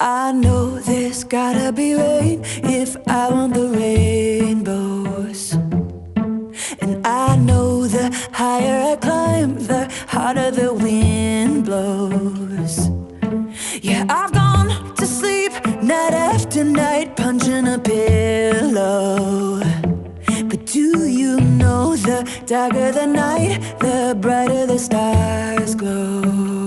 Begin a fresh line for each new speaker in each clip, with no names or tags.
I know there's gotta be rain if I want the rainbows. And I know the higher I climb, the harder the wind blows. Yeah, I've gone to sleep night after night, punching a pillow. But do you know the darker the night, the brighter the stars glow?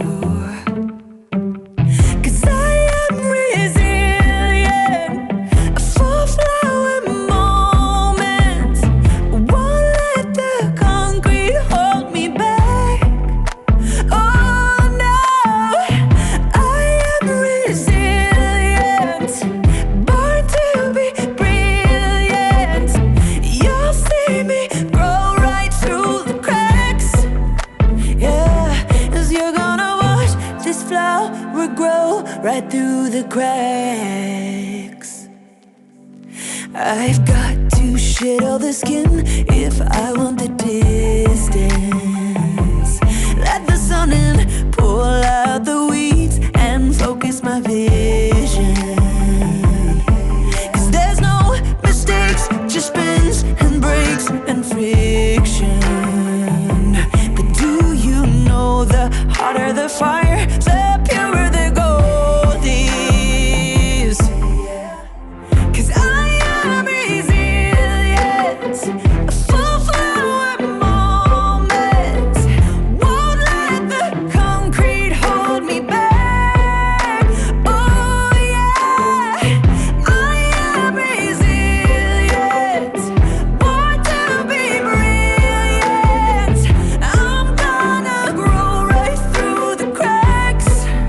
Flower grow right through the cracks. I've got to shed all the skin if I want the distance. Let the sun in, pull out the weeds and focus my vision. 'Cause there's no mistakes, just bends and breaks and friction. But do you know the hotter the fire, the purer the gold is? 'Cause I am resilient, a full flower moment. Won't let the concrete hold me back. Oh yeah, I am resilient, born to be brilliant. I'm gonna grow right through the cracks.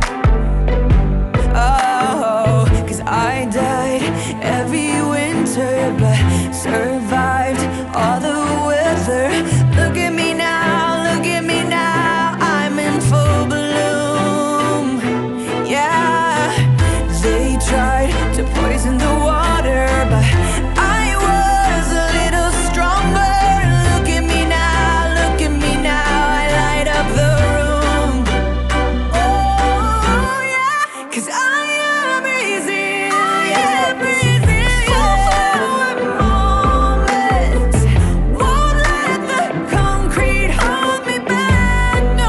Oh, 'cause I died every winter but survived all the weather. Look at me now, look at me now, I'm in full bloom. Yeah, they tried to poison the water, but I was a little stronger. Look at me now, look at me now, I light up the room. Oh yeah, 'cause I am resilient, full flower moment. Won't let the concrete hold me back, no.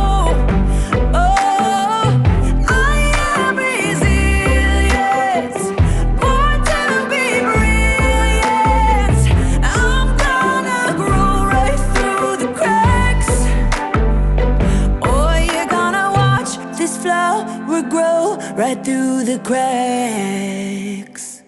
Oh, I am resilient, born to be brilliant. I'm gonna grow right through the cracks. Oh, you're gonna watch this flower grow right through the cracks.